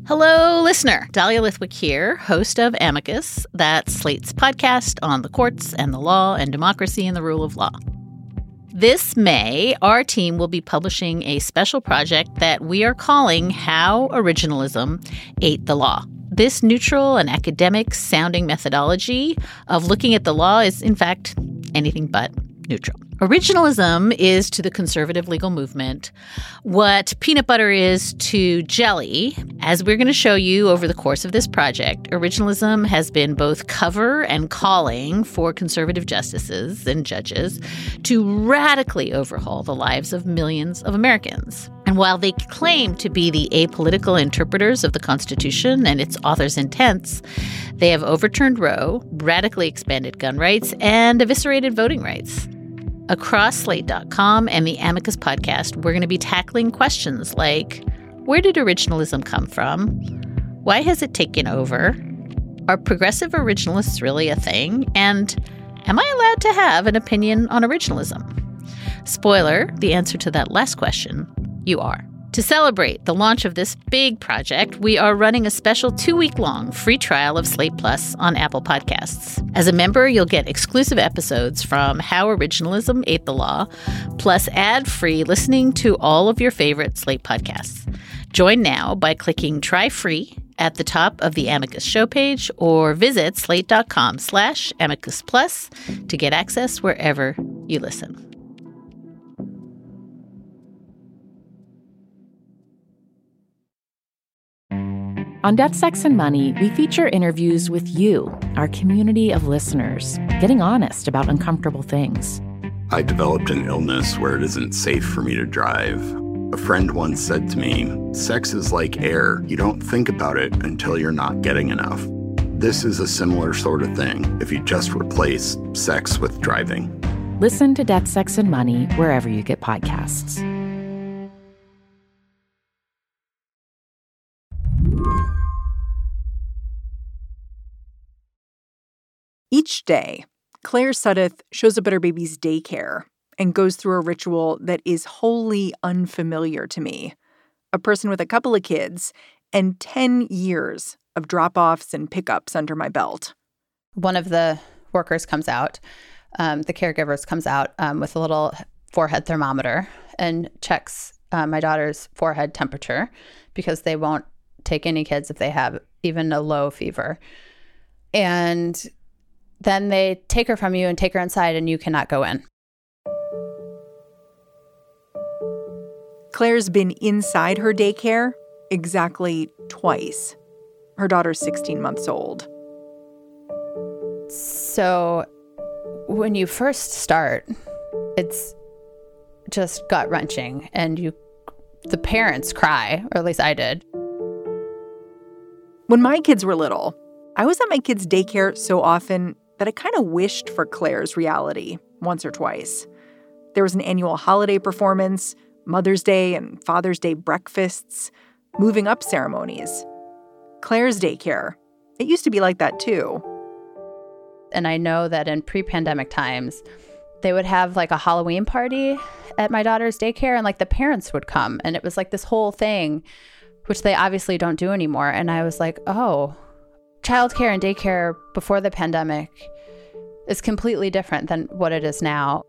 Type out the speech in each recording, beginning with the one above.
Hello, listener. Dahlia Lithwick here, host of Amicus, that's Slate's podcast on the courts and the law and democracy and the rule of law. This May, our team will be publishing a special project that we are calling How Originalism Ate the Law. This neutral and academic-sounding methodology of looking at the law is, in fact, anything but neutral. Originalism is to the conservative legal movement what peanut butter is to jelly. As we're going to show you over the course of this project, originalism has been both cover and calling for conservative justices and judges to radically overhaul the lives of millions of Americans. And while they claim to be the apolitical interpreters of the Constitution and its author's intents, they have overturned Roe, radically expanded gun rights, and eviscerated voting rights. Across Slate.com and the Amicus podcast, we're going to be tackling questions like, where did originalism come from? Why has it taken over? Are progressive originalists really a thing? And am I allowed to have an opinion on originalism? Spoiler, the answer to that last question, you are. To celebrate the launch of this big project, we are running a special 2-week-long free trial of Slate Plus on Apple Podcasts. As a member, you'll get exclusive episodes from How Originalism Ate the Law, plus ad-free listening to all of your favorite Slate podcasts. Join now by clicking Try Free at the top of the Amicus show page or visit slate.com/Amicus Plus to get access wherever you listen. On Death, Sex, and Money, we feature interviews with you, our community of listeners, getting honest about uncomfortable things. I developed an illness where it isn't safe for me to drive. A friend once said to me, sex is like air. You don't think about it until you're not getting enough. This is a similar sort of thing if you just replace sex with driving. Listen to Death, Sex, and Money wherever you get podcasts. Each day, Claire Suddeth shows up at her baby's daycare and goes through a ritual that is wholly unfamiliar to me. A person with a couple of kids and 10 years of drop-offs and pickups under my belt. One of the workers comes out, the caregivers comes out with a little forehead thermometer and checks my daughter's forehead temperature because they won't take any kids if they have even a low fever. And then they take her from you and take her inside and you cannot go in. Claire's been inside her daycare exactly twice. Her daughter's 16 months old. So when you first start, it's just gut-wrenching and the parents cry, or at least I did. When my kids were little, I was at my kids' daycare so often that I kind of wished for Claire's reality once or twice. There was an annual holiday performance, Mother's Day and Father's Day breakfasts, moving up ceremonies. Claire's daycare, it used to be like that too. And I know that in pre-pandemic times, they would have like a Halloween party at my daughter's daycare and like the parents would come. And it was like this whole thing, which they obviously don't do anymore. And I was like, oh, childcare and daycare before the pandemic is completely different than what it is now.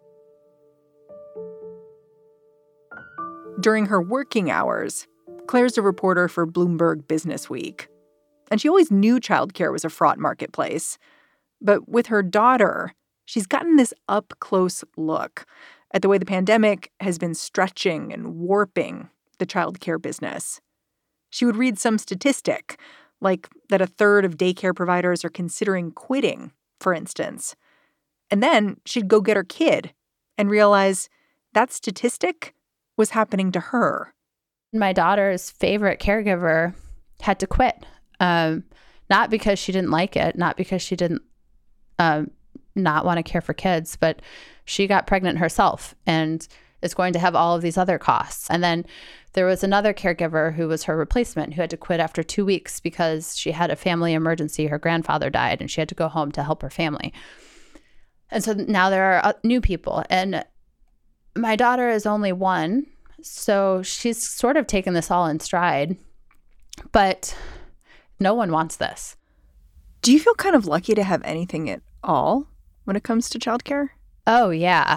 During her working hours, Claire's a reporter for Bloomberg Businessweek. And she always knew childcare was a fraught marketplace. But with her daughter, she's gotten this up-close look at the way the pandemic has been stretching and warping the childcare business. She would read some statistic, like that a third of daycare providers are considering quitting, for instance. And then she'd go get her kid and realize that statistic was happening to her. My daughter's favorite caregiver had to quit, not because she didn't like it, not because she didn't not want to care for kids, but she got pregnant herself and is going to have all of these other costs. And then there was another caregiver who was her replacement who had to quit after 2 weeks because she had a family emergency. Her grandfather died and she had to go home to help her family. And so now there are new people. And my daughter is only one, so she's sort of taken this all in stride. But no one wants this. Do you feel kind of lucky to have anything at all when it comes to childcare? Oh, yeah.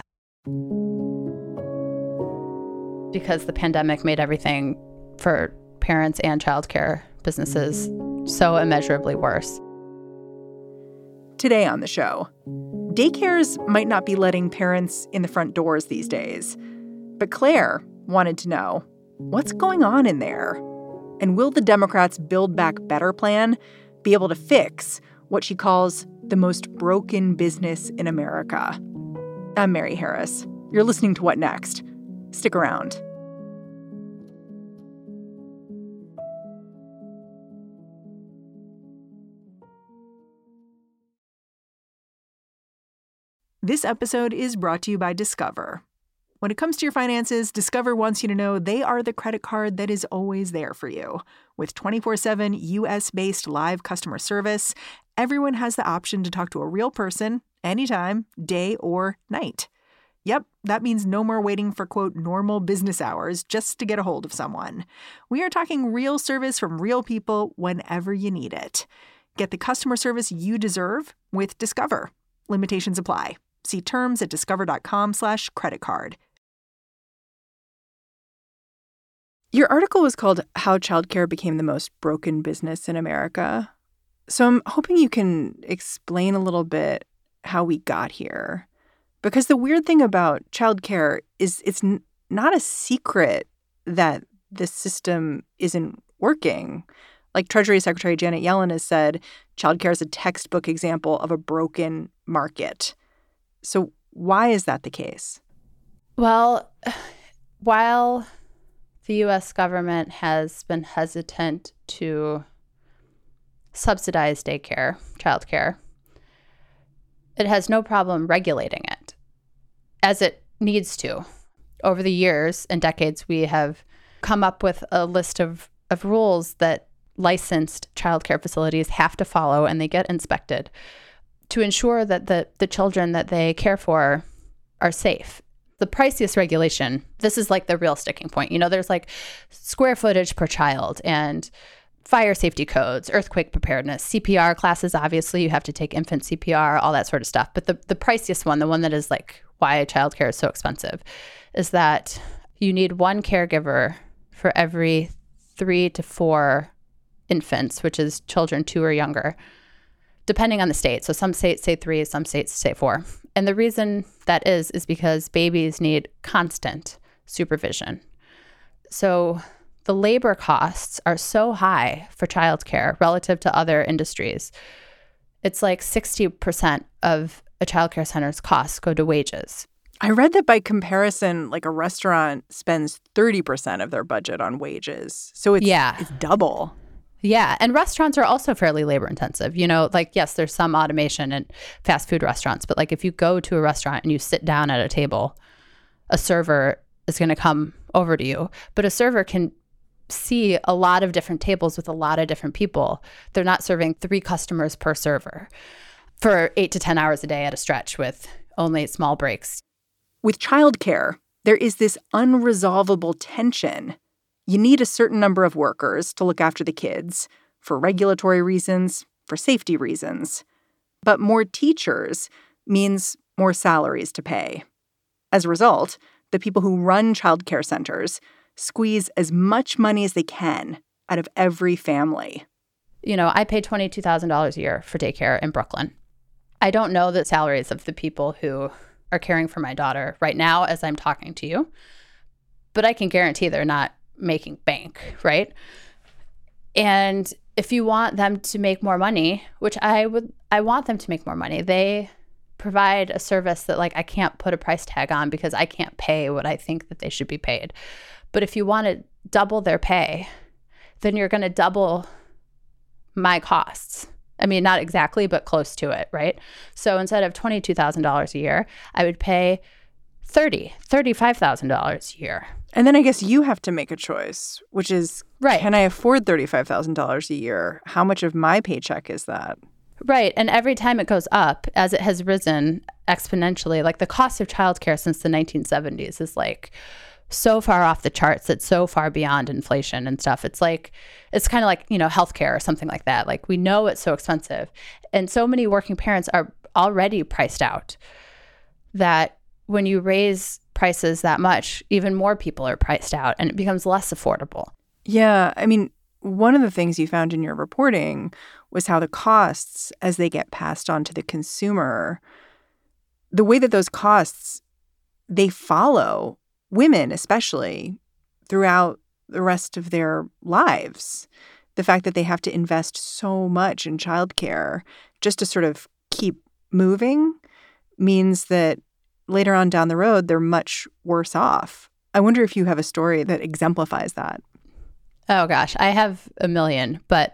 Because the pandemic made everything for parents and childcare businesses so immeasurably worse. Today on the show, daycares might not be letting parents in the front doors these days. But Claire wanted to know, what's going on in there? And will the Democrats' Build Back Better plan be able to fix what she calls the most broken business in America? I'm Mary Harris. You're listening to What Next? Stick around. This episode is brought to you by Discover. When it comes to your finances, Discover wants you to know they are the credit card that is always there for you. With 24/7 U.S.-based live customer service, everyone has the option to talk to a real person anytime, day or night. Yep, that means no more waiting for, quote, normal business hours just to get a hold of someone. We are talking real service from real people whenever you need it. Get the customer service you deserve with Discover. Limitations apply. See terms at discover.com/creditcard. Your article was called How Childcare Became the Most Broken Business in America. So I'm hoping you can explain a little bit how we got here. Because the weird thing about childcare is it's not a secret that the system isn't working. Like Treasury Secretary Janet Yellen has said, childcare is a textbook example of a broken market. So why is that the case? Well, while the U.S. government has been hesitant to subsidize daycare, childcare, it has no problem regulating it, as it needs to. Over the years and decades, we have come up with a list of rules that licensed childcare facilities have to follow, and they get inspected to ensure that the children that they care for are safe. The priciest regulation, this is like the real sticking point. You know, there's like square footage per child and fire safety codes, earthquake preparedness, CPR classes. Obviously, you have to take infant CPR, all that sort of stuff. But the priciest one, the one that is like why childcare is so expensive, is that you need one caregiver for every 3 to 4 infants, which is children 2 or younger, depending on the state. So some states say 3, some states say 4. And the reason that is because babies need constant supervision. So the labor costs are so high for childcare relative to other industries. It's like 60% of a childcare center's costs go to wages. I read that by comparison, like a restaurant spends 30% of their budget on wages. So it's double. Yeah. And restaurants are also fairly labor intensive. You know, like, yes, there's some automation in fast food restaurants, but like if you go to a restaurant and you sit down at a table, a server is going to come over to you. But a server can see a lot of different tables with a lot of different people. They're not serving 3 customers per server for 8 to 10 hours a day at a stretch with only small breaks. With childcare, there is this unresolvable tension. You need a certain number of workers to look after the kids for regulatory reasons, for safety reasons. But more teachers means more salaries to pay. As a result, the people who run childcare centers squeeze as much money as they can out of every family. You know, I pay $22,000 a year for daycare in Brooklyn. I don't know the salaries of the people who are caring for my daughter right now as I'm talking to you, but I can guarantee they're not making bank, right? And if you want them to make more money, which I want them to make more money, they provide a service that like I can't put a price tag on because I can't pay what I think that they should be paid. But if you want to double their pay, then you're going to double my costs. I mean, not exactly, but close to it, right? So instead of $22,000 a year, I would pay $35,000 a year. And then I guess you have to make a choice, which is, right. Can I afford $35,000 a year? How much of my paycheck is that? Right. And every time it goes up, as it has risen exponentially, like the cost of childcare since the 1970s is like so far off the charts. It's so far beyond inflation and stuff. It's kind of like, healthcare or something like that. Like, we know it's so expensive. And so many working parents are already priced out that when you raise prices that much, even more people are priced out and it becomes less affordable. Yeah. I mean, one of the things you found in your reporting was how the costs, as they get passed on to the consumer, the way that those costs, they follow women, especially throughout the rest of their lives. The fact that they have to invest so much in childcare just to sort of keep moving means that later on down the road, they're much worse off. I wonder if you have a story that exemplifies that. Oh, gosh, I have a million. But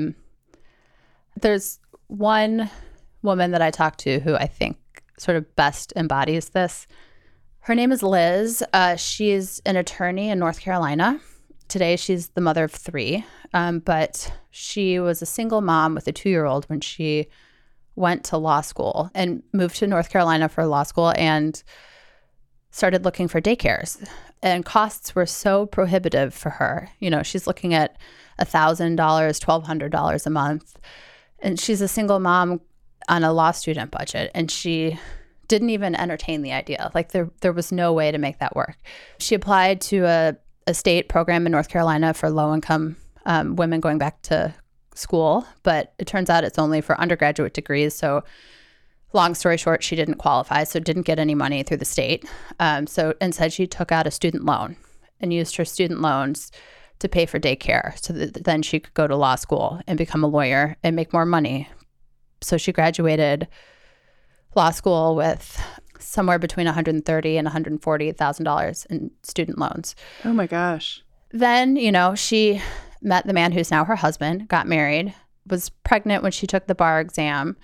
there's one woman that I talked to who I think sort of best embodies this. Her name is Liz. She's an attorney in North Carolina. Today, she's the mother of 3. But she was a single mom with a 2-year-old when she went to law school and moved to North Carolina for law school and started looking for daycares. And costs were so prohibitive for her. She's looking at $1,000, $1,200 a month. And she's a single mom on a law student budget. And she didn't even entertain the idea. Like, there was no way to make that work. She applied to a state program in North Carolina for low-income women going back to school, but it turns out it's only for undergraduate degrees. So long story short, she didn't qualify, so didn't get any money through the state. So instead, she took out a student loan and used her student loans to pay for daycare so that then she could go to law school and become a lawyer and make more money. So she graduated law school with somewhere between $130,000 and $140,000 in student loans. Oh, my gosh. Then, she met the man who's now her husband, got married, was pregnant when she took the bar exam,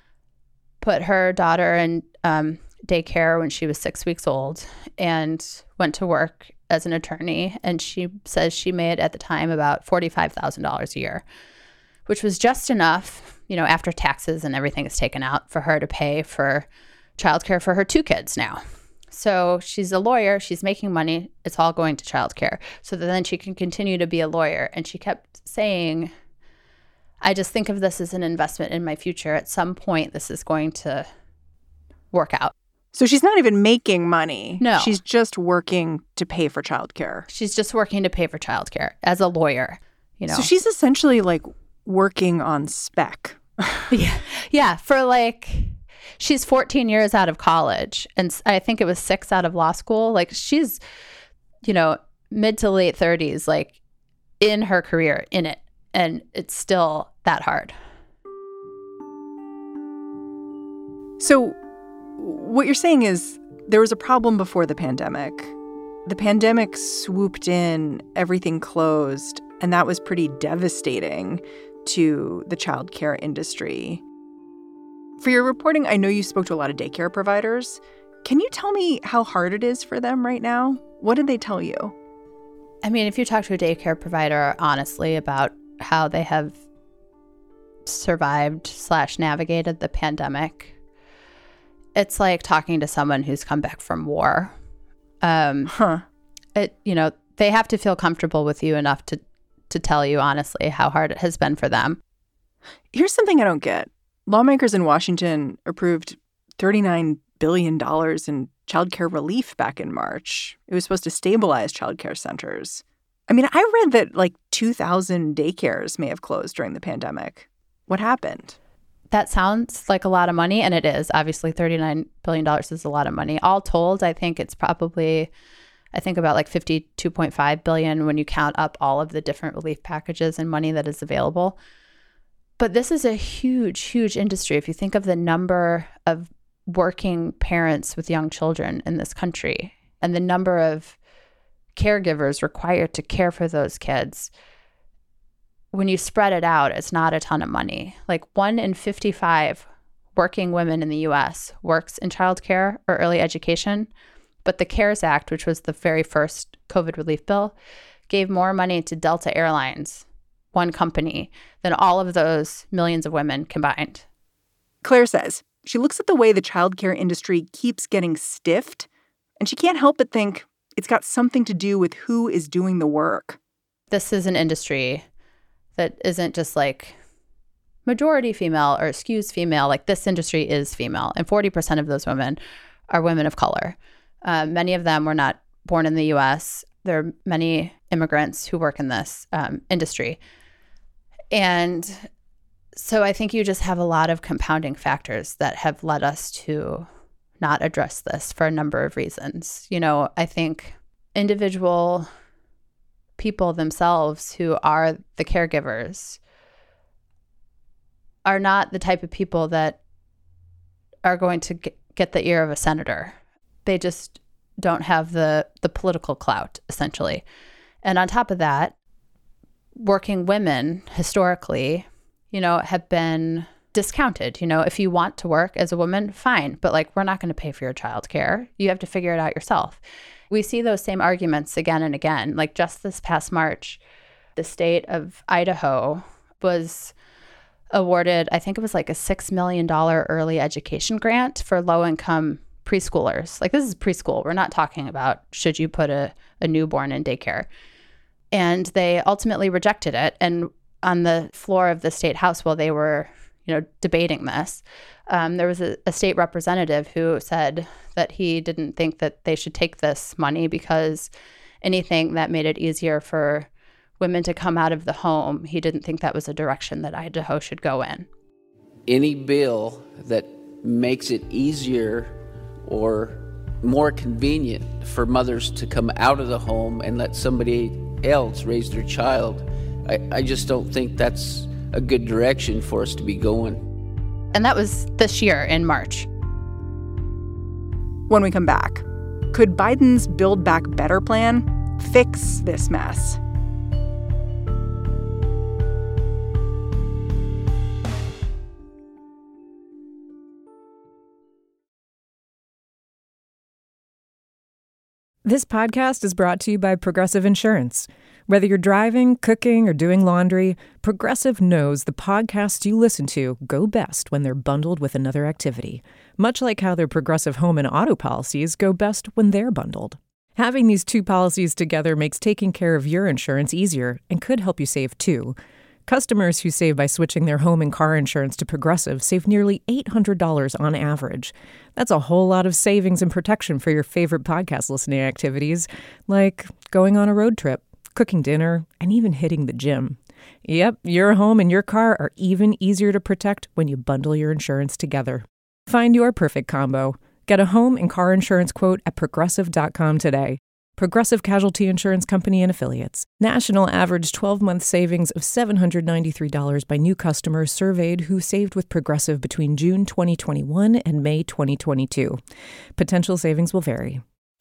put her daughter in daycare when she was 6 weeks old, and went to work as an attorney. And she says she made at the time about $45,000 a year, which was just enough, after taxes and everything is taken out, for her to pay for childcare for her 2 kids now. So she's a lawyer. She's making money. It's all going to childcare so that then she can continue to be a lawyer. And she kept saying, I just think of this as an investment in my future. At some point, this is going to work out. So she's not even making money. No. She's just working to pay for childcare. She's just working to pay for childcare as a lawyer, So she's essentially like working on spec. Yeah. For she's 14 years out of college, and I think it was 6 out of law school. Like, she's, mid to late 30s, in her career, in it. And it's still that hard. So what you're saying is there was a problem before the pandemic. The pandemic swooped in, everything closed, and that was pretty devastating to the childcare industry. For your reporting, I know you spoke to a lot of daycare providers. Can you tell me how hard it is for them right now? What did they tell you? I mean, if you talk to a daycare provider honestly about how they have survived / navigated the pandemic, it's like talking to someone who's come back from war. They have to feel comfortable with you enough to tell you honestly how hard it has been for them. Here's something I don't get. Lawmakers in Washington approved $39 billion in childcare relief back in March. It was supposed to stabilize childcare centers. I mean, I read that 2,000 daycares may have closed during the pandemic. What happened? That sounds like a lot of money, and it is. Obviously, $39 billion is a lot of money. All told, I think it's probably, about $52.5 billion when you count up all of the different relief packages and money that is available. But this is a huge, huge industry. If you think of the number of working parents with young children in this country and the number of caregivers required to care for those kids, when you spread it out, it's not a ton of money. 1 in 55 working women in the U.S. works in childcare or early education. But the CARES Act, which was the very first COVID relief bill, gave more money to Delta Airlines, one company, than all of those millions of women combined. Claire says she looks at the way the childcare industry keeps getting stiffed, and she can't help but think it's got something to do with who is doing the work. This is an industry that isn't just like majority female or skews female. Like, this industry is female, and 40% of those women are women of color. Many of them were not born in the U.S. There are many immigrants who work in this industry. And so I think you just have a lot of compounding factors that have led us to not address this for a number of reasons. You know, I think individual people themselves who are the caregivers are not the type of people that are going to get the ear of a senator. They just don't have the political clout, essentially. And on top of that, working women historically, you know, have been discounted. You know, if you want to work as a woman, fine, but like, we're not going to pay for your childcare. You have to figure it out yourself. We see those same arguments again and again. Like, just this past March, the state of Idaho was awarded, I think it was like a $6 million early education grant for low-income preschoolers. Like, this is preschool. We're not talking about should you put a newborn in daycare. And they ultimately rejected it. And on the floor of the state house, while they were, you know, debating this, there was a state representative who said that he didn't think that they should take this money because anything that made it easier for women to come out of the home, he didn't think that was a direction that Idaho should go in. Any bill that makes it easier or more convenient for mothers to come out of the home and let somebody else raise their child, I just don't think that's a good direction for us to be going. And that was this year in March. When we come back, could Biden's Build Back Better plan fix this mess? This podcast is brought to you by Progressive Insurance. Whether you're driving, cooking, or doing laundry, Progressive knows the podcasts you listen to go best when they're bundled with another activity, much like how their Progressive home and auto policies go best when they're bundled. Having these two policies together makes taking care of your insurance easier and could help you save too. Customers who save by switching their home and car insurance to Progressive save nearly $800 on average. That's a whole lot of savings and protection for your favorite podcast listening activities, like going on a road trip, cooking dinner, and even hitting the gym. Yep, your home and your car are even easier to protect when you bundle your insurance together. Find your perfect combo. Get a home and car insurance quote at Progressive.com today. Progressive Casualty Insurance Company and Affiliates. National average 12-month savings of $793 by new customers surveyed who saved with Progressive between June 2021 and May 2022. Potential savings will vary.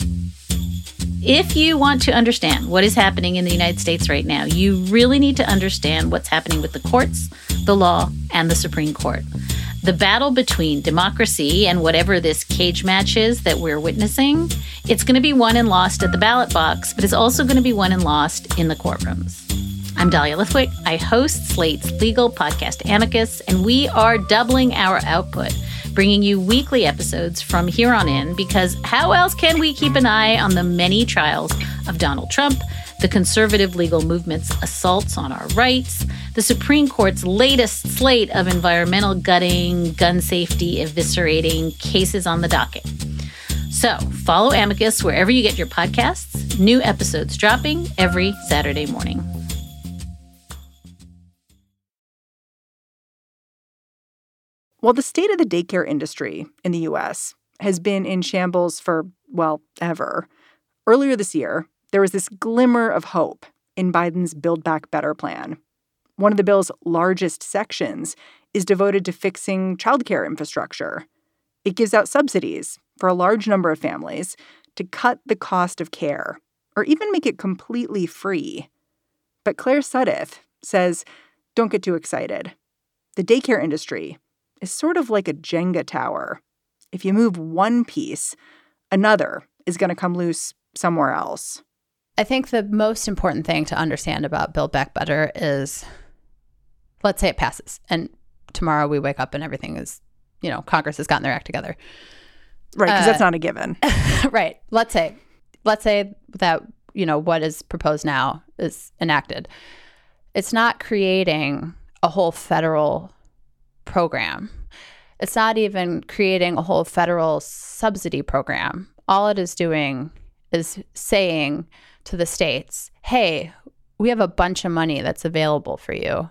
If you want to understand what is happening in the United States right now, you really need to understand what's happening with the courts, the law, and the Supreme Court. The battle between democracy and whatever this cage match is that we're witnessing, it's going to be won and lost at the ballot box, but it's also going to be won and lost in the courtrooms. I'm Dahlia Lithwick. I host Slate's legal podcast Amicus, and we are doubling our output, bringing you weekly episodes from here on in, because how else can we keep an eye on the many trials of Donald Trump, the conservative legal movement's assaults on our rights, the Supreme Court's latest slate of environmental gutting, gun safety eviscerating cases on the docket. So follow Amicus wherever you get your podcasts. New episodes dropping every Saturday morning. Well, the state of the daycare industry in the U.S. has been in shambles for, well, ever. Earlier this year, there was this glimmer of hope in Biden's Build Back Better plan. One of the bill's largest sections is devoted to fixing childcare infrastructure. It gives out subsidies for a large number of families to cut the cost of care or even make it completely free. But Claire Sudduth says, don't get too excited. The daycare industry is sort of like a Jenga tower. If you move one piece, another is going to come loose somewhere else. I think the most important thing to understand about Build Back Better is, let's say it passes and tomorrow we wake up and everything is, Congress has gotten their act together. Right, because that's not a given. Right. Let's say let's say that, what is proposed now is enacted. It's not creating a whole federal program. It's not even creating a whole federal subsidy program. All it is doing is saying to the states, hey, we have a bunch of money that's available for you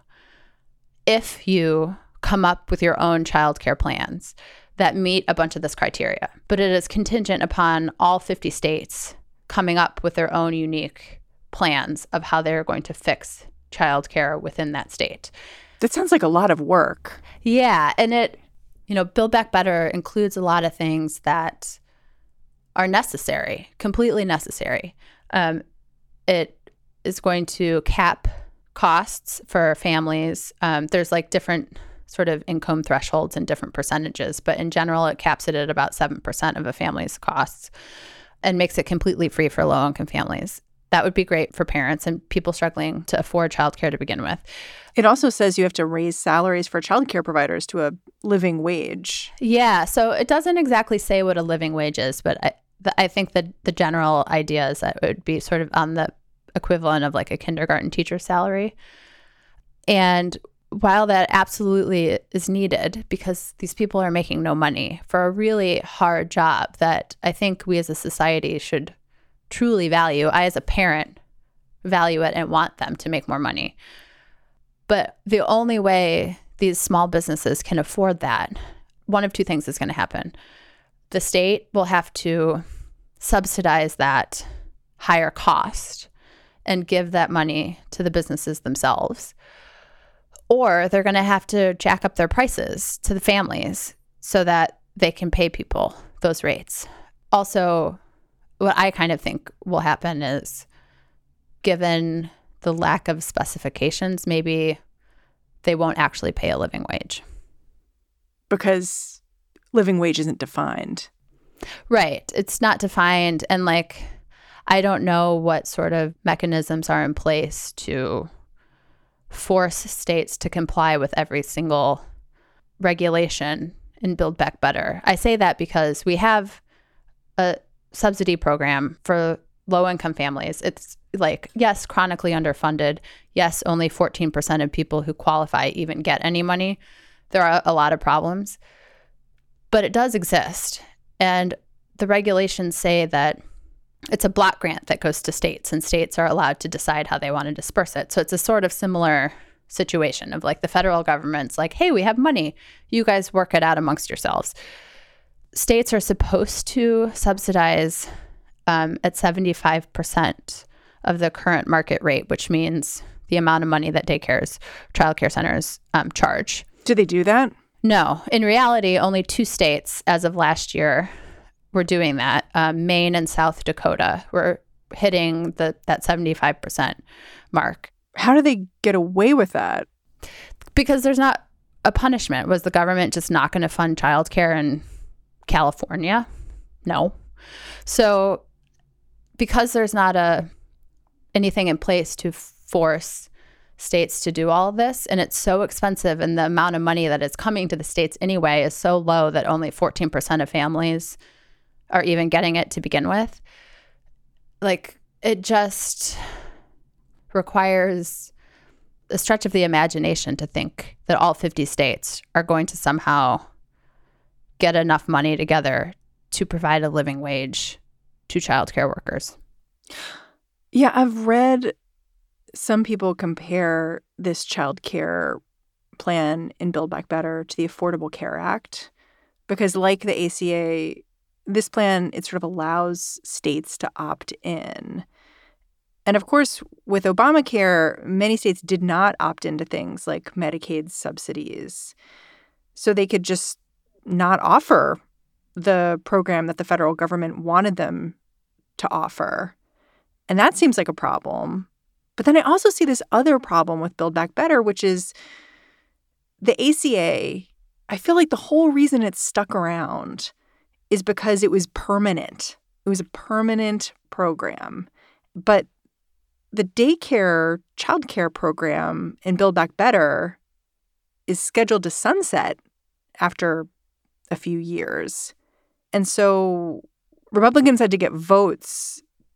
if you come up with your own childcare plans that meet a bunch of this criteria. But it is contingent upon all 50 states coming up with their own unique plans of how they're going to fix childcare within that state. That sounds like a lot of work. Yeah. And it, Build Back Better includes a lot of things that are necessary, completely necessary. It is going to cap costs for families. There's like different sort of income thresholds and different percentages, but in general, it caps it at about 7% of a family's costs and makes it completely free for low-income families. That would be great for parents and people struggling to afford childcare to begin with. It also says you have to raise salaries for childcare providers to a living wage. Yeah, so it doesn't exactly say what a living wage is, but I think that the general idea is that it would be sort of on the equivalent of like a kindergarten teacher salary. And while that absolutely is needed because these people are making no money for a really hard job that I think we as a society should truly value, I as a parent value it and want them to make more money. But the only way these small businesses can afford that, one of two things is going to happen. The state will have to subsidize that higher cost and give that money to the businesses themselves. Or they're going to have to jack up their prices to the families so that they can pay people those rates. Also, what I kind of think will happen is, given the lack of specifications, maybe they won't actually pay a living wage. Because living wage isn't defined. Right. It's not defined. And I don't know what sort of mechanisms are in place to force states to comply with every single regulation in Build Back Better. I say that because we have a subsidy program for low-income families. It's yes, chronically underfunded. Yes, only 14% of people who qualify even get any money. There are a lot of problems, but it does exist. And the regulations say that it's a block grant that goes to states, and states are allowed to decide how they want to disperse it. So it's a sort of similar situation of the federal government's hey, we have money. You guys work it out amongst yourselves. States are supposed to subsidize at 75% of the current market rate, which means the amount of money that daycares, childcare centers charge. Do they do that? No. In reality, only 2 states as of last year were doing that. Maine and South Dakota were hitting that 75% mark. How do they get away with that? Because there's not a punishment. Was the government just not going to fund childcare in California? No. So because there's not anything in place to force states to do all of this, and it's so expensive, and the amount of money that is coming to the states anyway is so low that only 14% of families are even getting it to begin with. It just requires a stretch of the imagination to think that all 50 states are going to somehow get enough money together to provide a living wage to childcare workers. Yeah, I've read some people compare this childcare plan in Build Back Better to the Affordable Care Act because, like the ACA, this plan, it sort of allows states to opt in. And of course, with Obamacare, many states did not opt into things like Medicaid subsidies. So they could just not offer the program that the federal government wanted them to offer. And that seems like a problem. But then I also see this other problem with Build Back Better, which is the ACA. I feel like the whole reason it's stuck around is because it was permanent. It was a permanent program. But the daycare, childcare program in Build Back Better is scheduled to sunset after a few years. And so Republicans had to get votes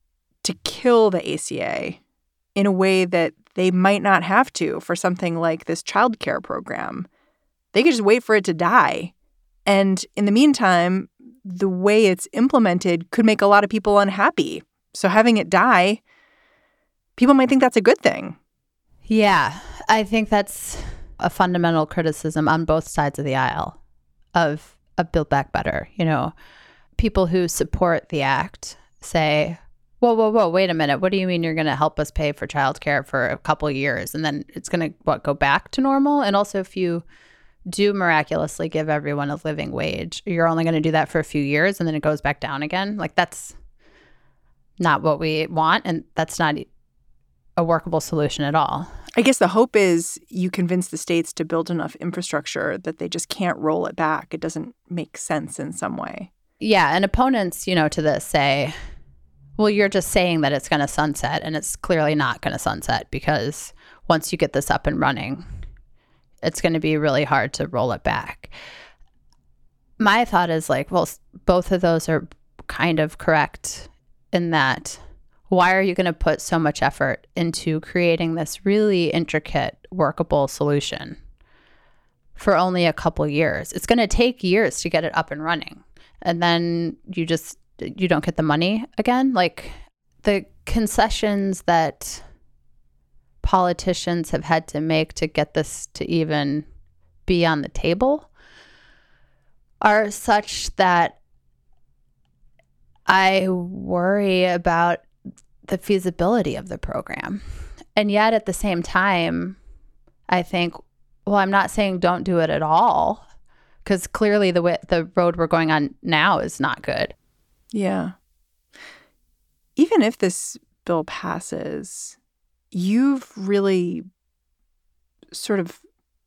to kill the ACA in a way that they might not have to for something like this childcare program. They could just wait for it to die. And in the meantime, the way it's implemented could make a lot of people unhappy. So having it die, people might think that's a good thing. Yeah, I think that's a fundamental criticism on both sides of the aisle of Build Back Better. You know, people who support the act say, whoa, wait a minute. What do you mean you're going to help us pay for childcare for a couple of years and then it's going to, go back to normal? And also, if you do miraculously give everyone a living wage, you're only going to do that for a few years and then it goes back down again? Like, that's not what we want, and that's not a workable solution at all. I guess the hope is you convince the states to build enough infrastructure that they just can't roll it back. It doesn't make sense in some way. Yeah, and opponents, to this say, well, you're just saying that it's going to sunset, and it's clearly not going to sunset because once you get this up and running, it's going to be really hard to roll it back. My thought is like, well, both of those are kind of correct in that why are you going to put so much effort into creating this really intricate, workable solution for only a couple years? It's going to take years to get it up and running. And then you don't get the money again. Like, the concessions that politicians have had to make to get this to even be on the table are such that I worry about the feasibility of the program. And yet at the same time, I think, well, I'm not saying don't do it at all, because clearly the road we're going on now is not good. Yeah. Even if this bill passes, you've really sort of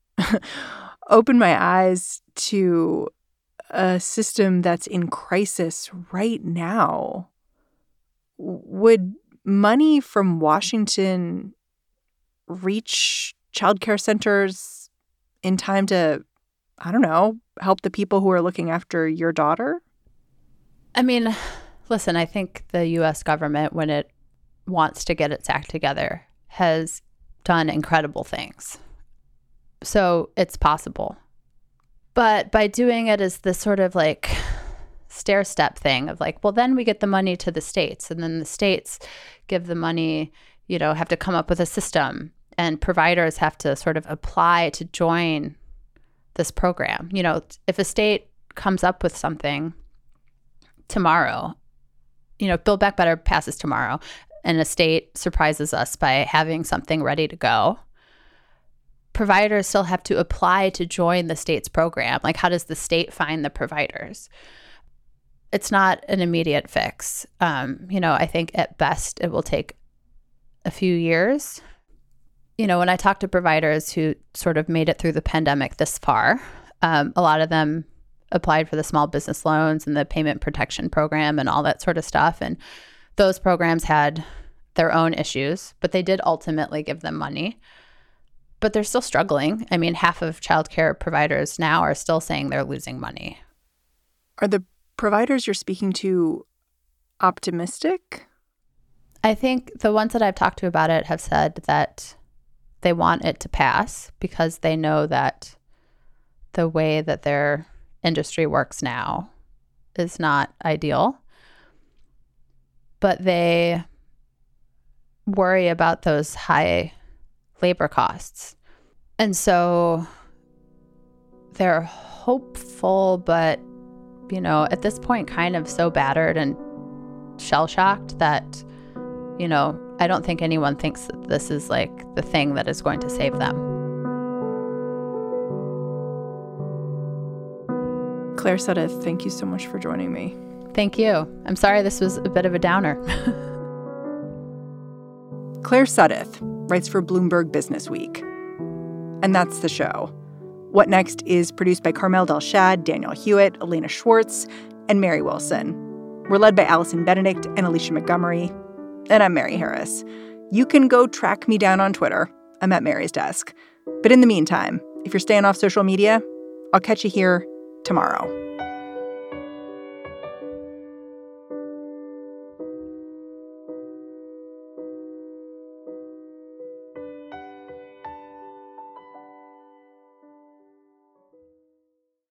opened my eyes to a system that's in crisis right now. Would money from Washington reach childcare centers in time to, I don't know, help the people who are looking after your daughter? I mean, listen, I think the U.S. government, when it wants to get its act together, has done incredible things. So it's possible. But by doing it as this sort of like stair-step thing of like, well, then we get the money to the states, and then the states give the money, have to come up with a system, and providers have to sort of apply to join this program. If a state comes up with something tomorrow, Build Back Better passes tomorrow, and a state surprises us by having something ready to go, providers still have to apply to join the state's program. Like, how does the state find the providers? It's not an immediate fix. I think at best it will take a few years. When I talk to providers who sort of made it through the pandemic this far, a lot of them applied for the small business loans and the payment protection program and all that sort of stuff. And those programs had their own issues, but they did ultimately give them money. But they're still struggling. I mean, half of childcare providers now are still saying they're losing money. Are the providers you're speaking to optimistic? I think the ones that I've talked to about it have said that they want it to pass because they know that the way that their industry works now is not ideal. But they worry about those high labor costs. And so they're hopeful, but, at this point kind of so battered and shell-shocked that, I don't think anyone thinks that this is like the thing that is going to save them. Claire Sudduth, thank you so much for joining me. Thank you. I'm sorry this was a bit of a downer. Claire Sudduth writes for Bloomberg Businessweek. And that's the show. What Next is produced by Carmel Delshad, Daniel Hewitt, Elena Schwartz, and Mary Wilson. We're led by Allison Benedict and Alicia Montgomery. And I'm Mary Harris. You can go track me down on Twitter. I'm at Mary's Desk. But in the meantime, if you're staying off social media, I'll catch you here tomorrow.